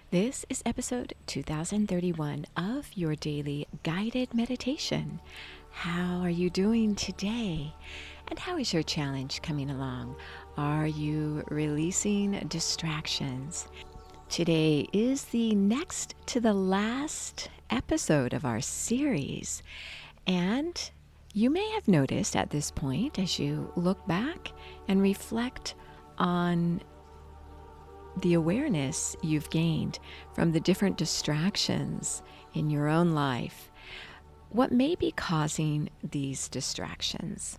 This is episode 2031 of your daily guided meditation. How are you doing today? And how is your challenge coming along? Are you releasing distractions? Today is the next to the last episode of our series. And you may have noticed at this point, as you look back and reflect on the awareness you've gained from the different distractions in your own life, what may be causing these distractions?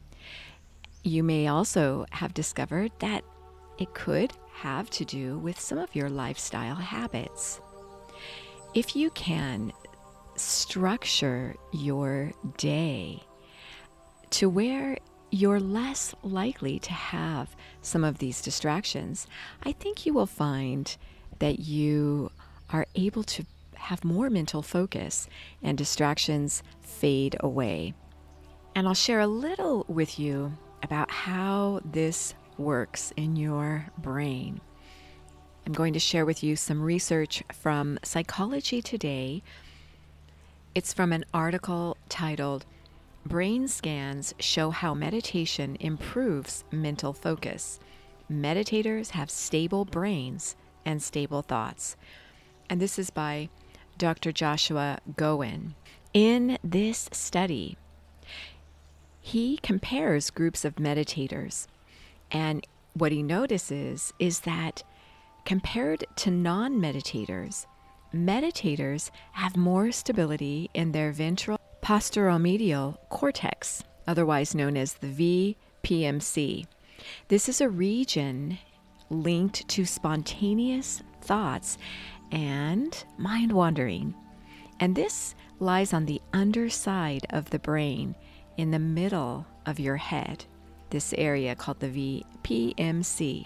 You may also have discovered that it could have to do with some of your lifestyle habits. If you can structure your day to where you're less likely to have some of these distractions, I think you will find that you are able to have more mental focus and distractions fade away. And I'll share a little with you about how this works in your brain. I'm going to share with you some research from Psychology Today. It's from an article titled Brain Scans Show How Meditation Improves Mental Focus. Meditators have stable brains and stable thoughts. And this is by Dr. Joshua Goen. In this study, he compares groups of meditators. And what he notices is that compared to non-meditators, meditators have more stability in their ventral posteromedial cortex, otherwise known as the VPMC. This is a region linked to spontaneous thoughts and mind wandering. And this lies on the underside of the brain in the middle of your head, this area called the VPMC.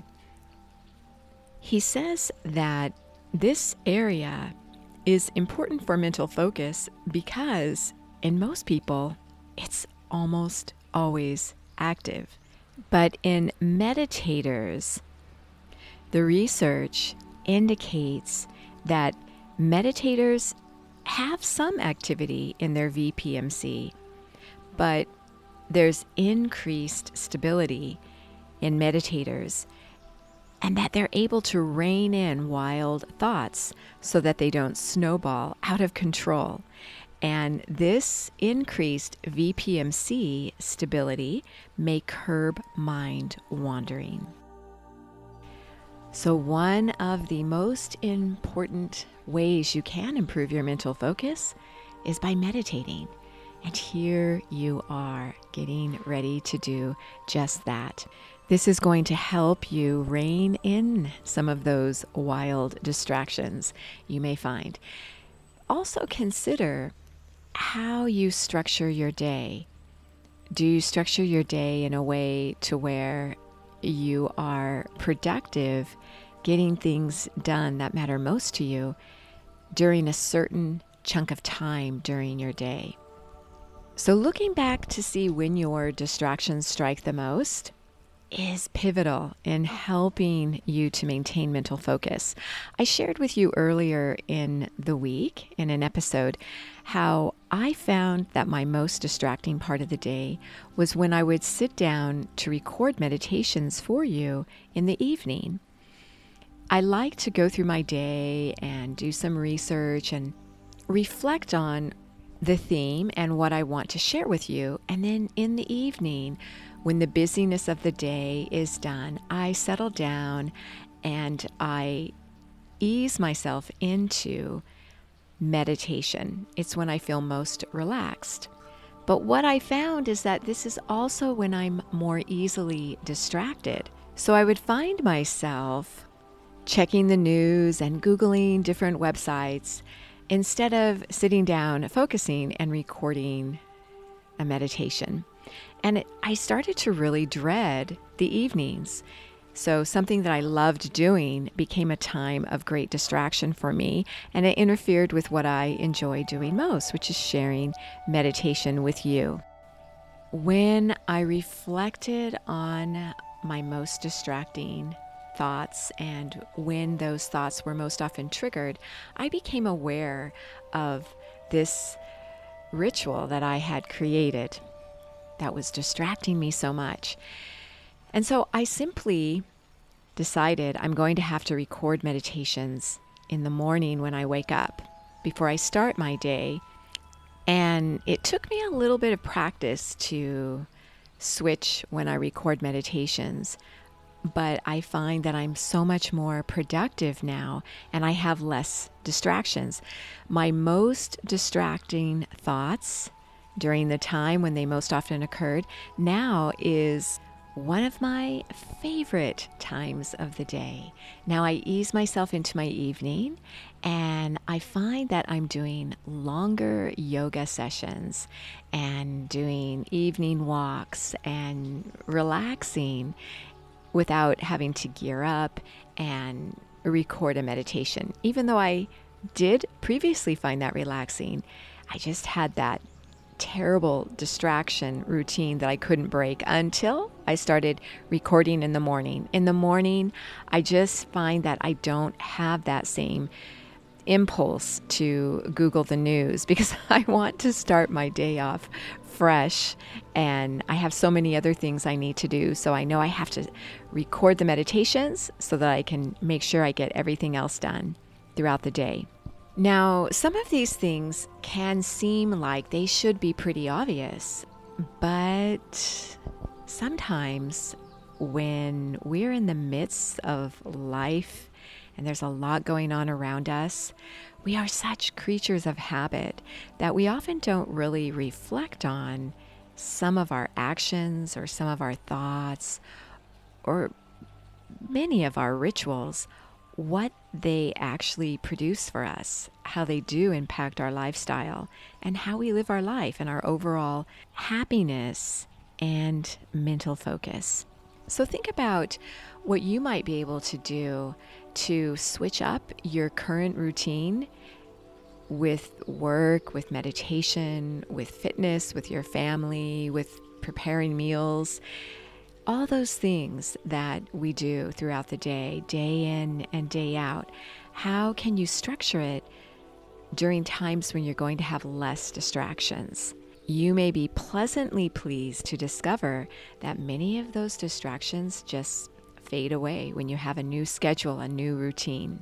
He says that this area is important for mental focus because in most people, it's almost always active. But in meditators, the research indicates that meditators have some activity in their VPMC, but there's increased stability in meditators, and that they're able to rein in wild thoughts so that they don't snowball out of control. And this increased VPMC stability may curb mind wandering. So one of the most important ways you can improve your mental focus is by meditating. And here you are getting ready to do just that. This is going to help you rein in some of those wild distractions you may find. Also consider how you structure your day. Do you structure your day in a way to where you are productive, getting things done that matter most to you during a certain chunk of time during your day? So looking back to see when your distractions strike the most is pivotal in helping you to maintain mental focus. I shared with you earlier in the week in an episode how I found that my most distracting part of the day was when I would sit down to record meditations for you in the evening. I like to go through my day and do some research and reflect on the theme and what I want to share with you. And then in the evening, when the busyness of the day is done, I settle down and I ease myself into meditation. It's when I feel most relaxed. But what I found is that this is also when I'm more easily distracted. So I would find myself checking the news and Googling different websites instead of sitting down, focusing, and recording a meditation. And I started to really dread the evenings. So something that I loved doing became a time of great distraction for me, and it interfered with what I enjoy doing most, which is sharing meditation with you. When I reflected on my most distracting thoughts and when those thoughts were most often triggered, I became aware of this ritual that I had created that was distracting me so much. And so I simply decided I'm going to have to record meditations in the morning when I wake up before I start my day. And it took me a little bit of practice to switch when I record meditations, but I find that I'm so much more productive now and I have less distractions. My most distracting thoughts during the time when they most often occurred now is one of my favorite times of the day. Now I ease myself into my evening and I find that I'm doing longer yoga sessions and doing evening walks and relaxing without having to gear up and record a meditation. Even though I did previously find that relaxing, I just had that terrible distraction routine that I couldn't break until I started recording in the morning. In the morning, I just find that I don't have that same impulse to Google the news because I want to start my day off fresh and I have so many other things I need to do. So I know I have to record the meditations so that I can make sure I get everything else done throughout the day. Now, some of these things can seem like they should be pretty obvious, but sometimes when we're in the midst of life and there's a lot going on around us, we are such creatures of habit that we often don't really reflect on some of our actions or some of our thoughts or many of our rituals, what they actually produce for us, how they do impact our lifestyle, and how we live our life and our overall happiness and mental focus. So think about what you might be able to do to switch up your current routine with work, with meditation, with fitness, with your family, with preparing meals. All those things that we do throughout the day, day in and day out, how can you structure it during times when you're going to have less distractions? You may be pleasantly pleased to discover that many of those distractions just fade away when you have a new schedule, a new routine.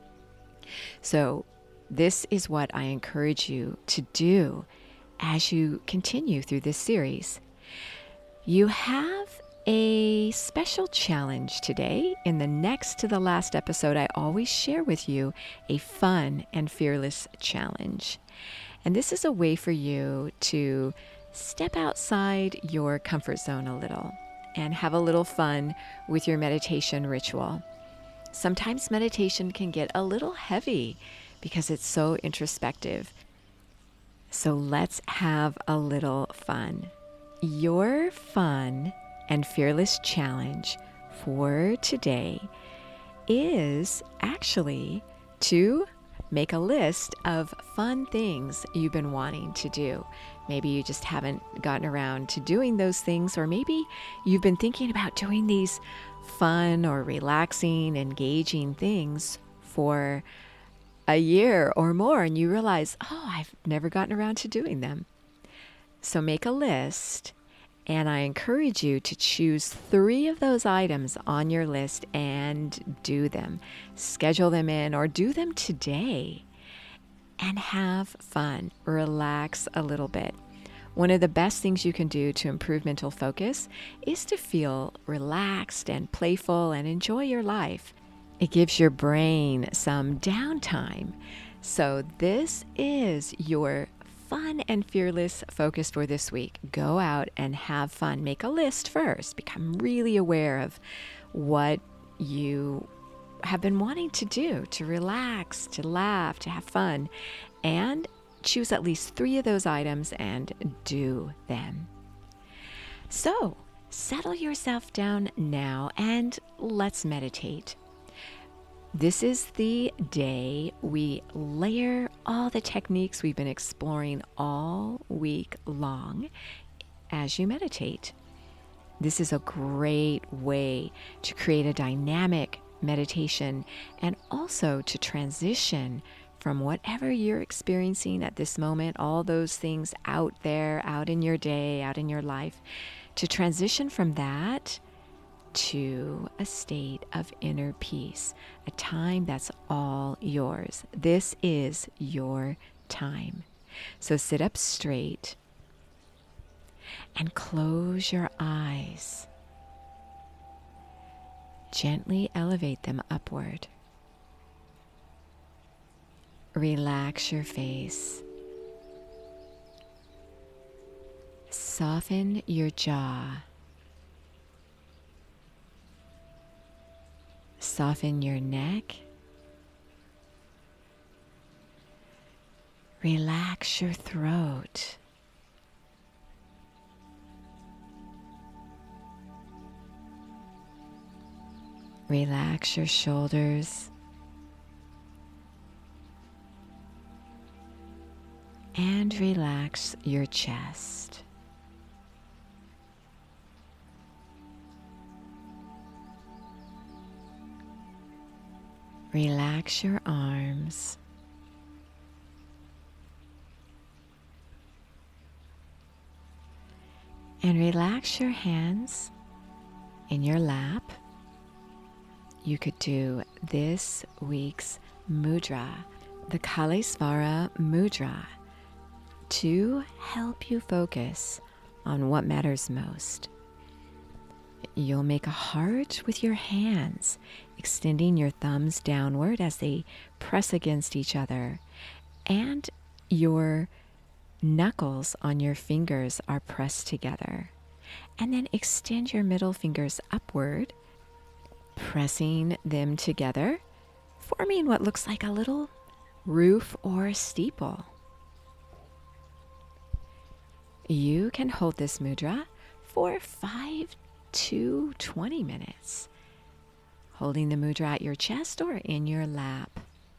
So this is what I encourage you to do as you continue through this series. You have a special challenge today. In the next to the last episode, I always share with you a fun and fearless challenge. And this is a way for you to step outside your comfort zone a little and have a little fun with your meditation ritual. Sometimes meditation can get a little heavy because it's so introspective. So let's have a little fun. Your fun and fearless challenge for today is actually to make a list of fun things you've been wanting to do. Maybe you just haven't gotten around to doing those things, or maybe you've been thinking about doing these fun or relaxing, engaging things for a year or more, and you realize, I've never gotten around to doing them. So make a list. And I encourage you to choose 3 of those items on your list and do them. Schedule them in or do them today and have fun. Relax a little bit. One of the best things you can do to improve mental focus is to feel relaxed and playful and enjoy your life. It gives your brain some downtime. So this is your fun and fearless focus for this week. Go out and have fun. Make a list first. Become really aware of what you have been wanting to do, to relax, to laugh, to have fun, and choose at least 3 of those items and do them. So settle yourself down now and let's meditate. This is the day we layer all the techniques we've been exploring all week long as you meditate. This is a great way to create a dynamic meditation, and also to transition from whatever you're experiencing at this moment, all those things out there, out in your day, out in your life, to transition from that to a state of inner peace, a time that's all yours. This is your time. So sit up straight and close your eyes. Gently elevate them upward. Relax your face. Soften your jaw. Soften your neck. Relax your throat. Relax your shoulders. And relax your chest. Relax your arms. And relax your hands in your lap. You could do this week's mudra, the Kalesvara mudra, to help you focus on what matters most. You'll make a heart with your hands, extending your thumbs downward as they press against each other, and your knuckles on your fingers are pressed together. And then extend your middle fingers upward, pressing them together, forming what looks like a little roof or steeple. You can hold this mudra for 5 to 20 minutes, holding the mudra at your chest or in your lap.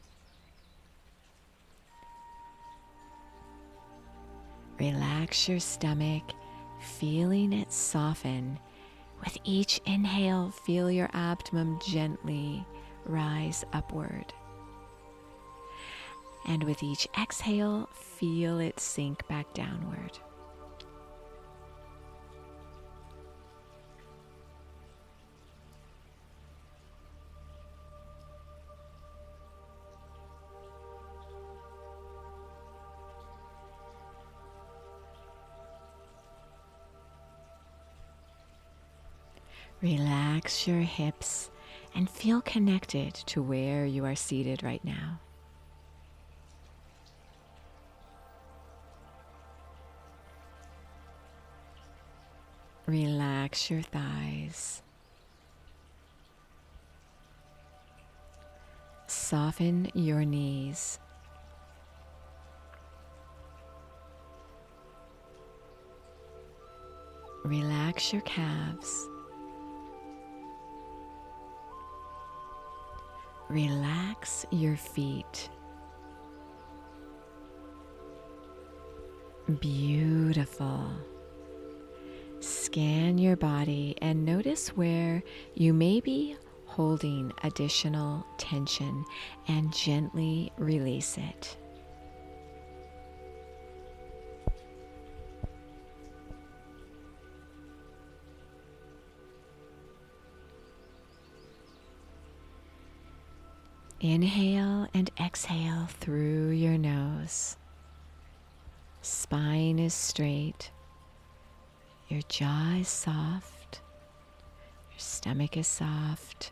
Relax your stomach, feeling it soften. With each inhale, feel your abdomen gently rise upward. And with each exhale, feel it sink back downward. Relax your hips and feel connected to where you are seated right now. Relax your thighs. Soften your knees. Relax your calves. Relax your feet. Beautiful. Scan your body and notice where you may be holding additional tension and gently release it. Inhale and exhale through your nose. Spine is straight. Your jaw is soft. Your stomach is soft.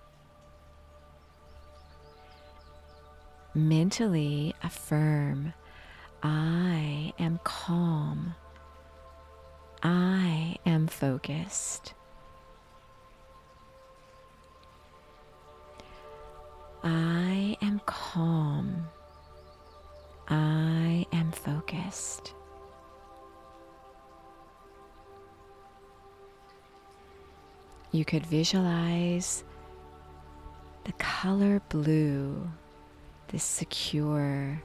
Mentally affirm, I am calm. I am focused. I am calm. I am focused. You could visualize the color blue, this secure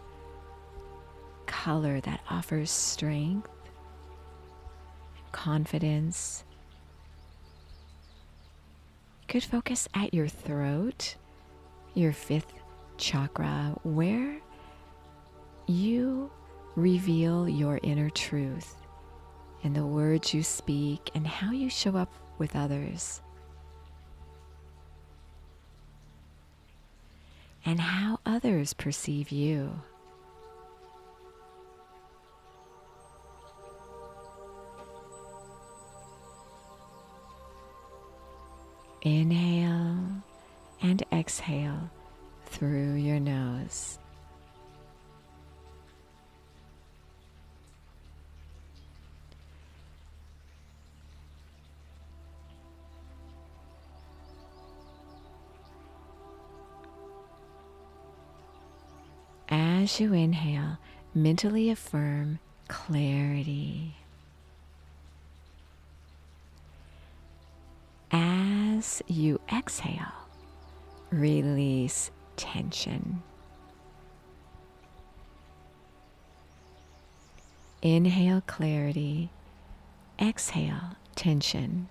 color that offers strength and confidence. could focus at your throat, your fifth chakra, where you reveal your inner truth in the words you speak and how you show up with others, and how others perceive you. Inhale and exhale through your nose. As you inhale, mentally affirm clarity. As you exhale, release tension. Inhale clarity, exhale tension.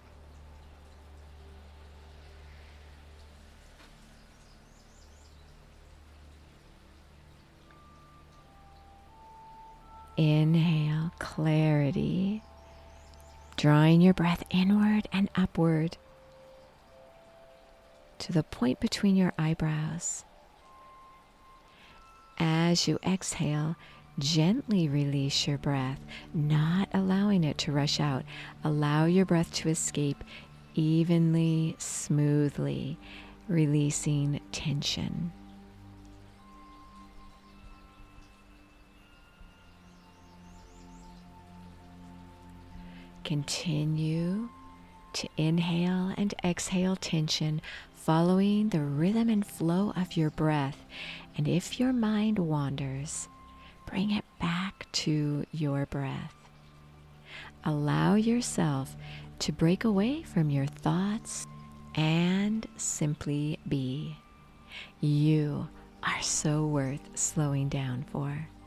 Inhale clarity, drawing your breath inward and upward to the point between your eyebrows. As you exhale, gently release your breath, not allowing it to rush out. Allow your breath to escape evenly, smoothly, releasing tension. Continue to inhale and exhale tension, following the rhythm and flow of your breath. And if your mind wanders, bring it back to your breath. Allow yourself to break away from your thoughts and simply be. You are so worth slowing down for.